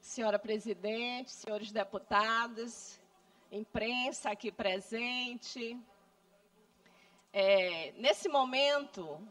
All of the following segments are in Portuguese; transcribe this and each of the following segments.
senhora presidente, senhores deputados, imprensa aqui presente. Nesse momento,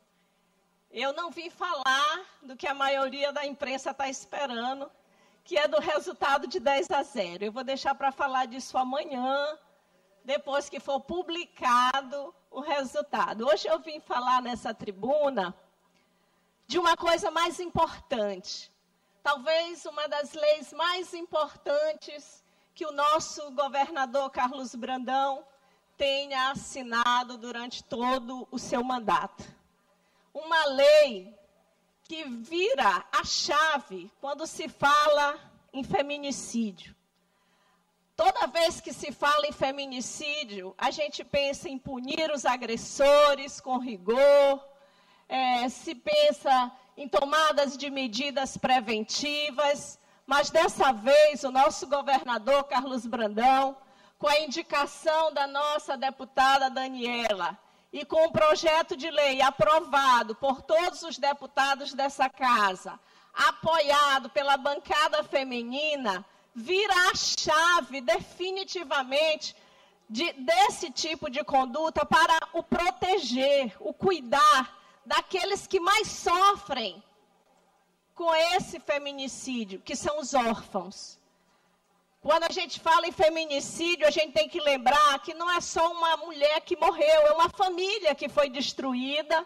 eu não vim falar do que a maioria da imprensa está esperando, que é do resultado de 10-0. Eu vou deixar para falar disso amanhã, depois que for publicado o resultado. Hoje eu vim falar nessa tribuna de uma coisa mais importante, talvez uma das leis mais importantes que o nosso governador Carlos Brandão tenha assinado durante todo o seu mandato. Uma lei que vira a chave quando se fala em feminicídio. Toda vez que se fala em feminicídio, a gente pensa em punir os agressores com rigor, se pensa em tomadas de medidas preventivas, mas dessa vez o nosso governador Carlos Brandão, com a indicação da nossa deputada Daniela e com o projeto de lei aprovado por todos os deputados dessa casa, apoiado pela bancada feminina, vira a chave definitivamente desse tipo de conduta para o proteger, o cuidar daqueles que mais sofrem com esse feminicídio, que são os órfãos. Quando a gente fala em feminicídio, a gente tem que lembrar que não é só uma mulher que morreu, é uma família que foi destruída,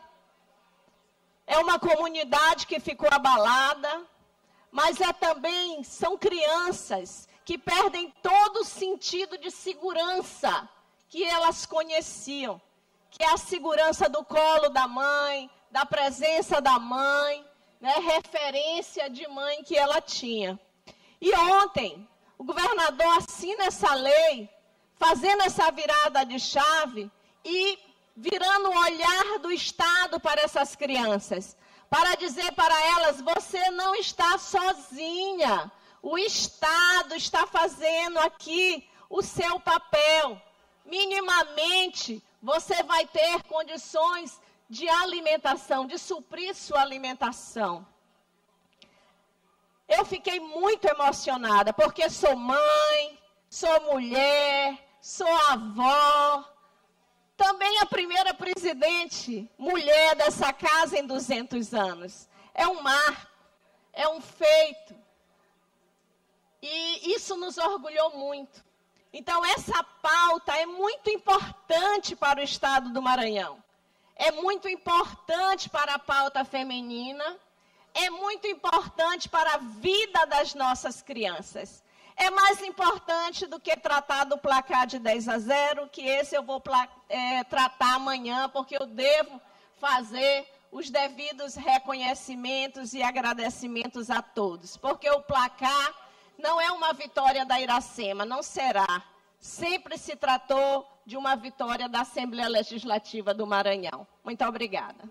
é uma comunidade que ficou abalada, mas também são crianças que perdem todo o sentido de segurança que elas conheciam, que é a segurança do colo da mãe, da presença da mãe, né, referência de mãe que ela tinha. E ontem, o governador assina essa lei, fazendo essa virada de chave e virando o olhar do Estado para essas crianças, para dizer para elas, você não está sozinha, o Estado está fazendo aqui o seu papel. Minimamente, você vai ter condições de alimentação, de suprir sua alimentação. Eu fiquei muito emocionada, porque sou mãe, sou mulher, sou avó, também a primeira presidente mulher dessa casa em 200 anos. É um marco, é um feito. E isso nos orgulhou muito. Então, essa pauta é muito importante para o Estado do Maranhão. É muito importante para a pauta feminina. É muito importante para a vida das nossas crianças. É mais importante do que tratar do placar de 10-0, que esse eu vou tratar amanhã, porque eu devo fazer os devidos reconhecimentos e agradecimentos a todos. Porque o placar não é uma vitória da Iracema, não será. Sempre se tratou de uma vitória da Assembleia Legislativa do Maranhão. Muito obrigada.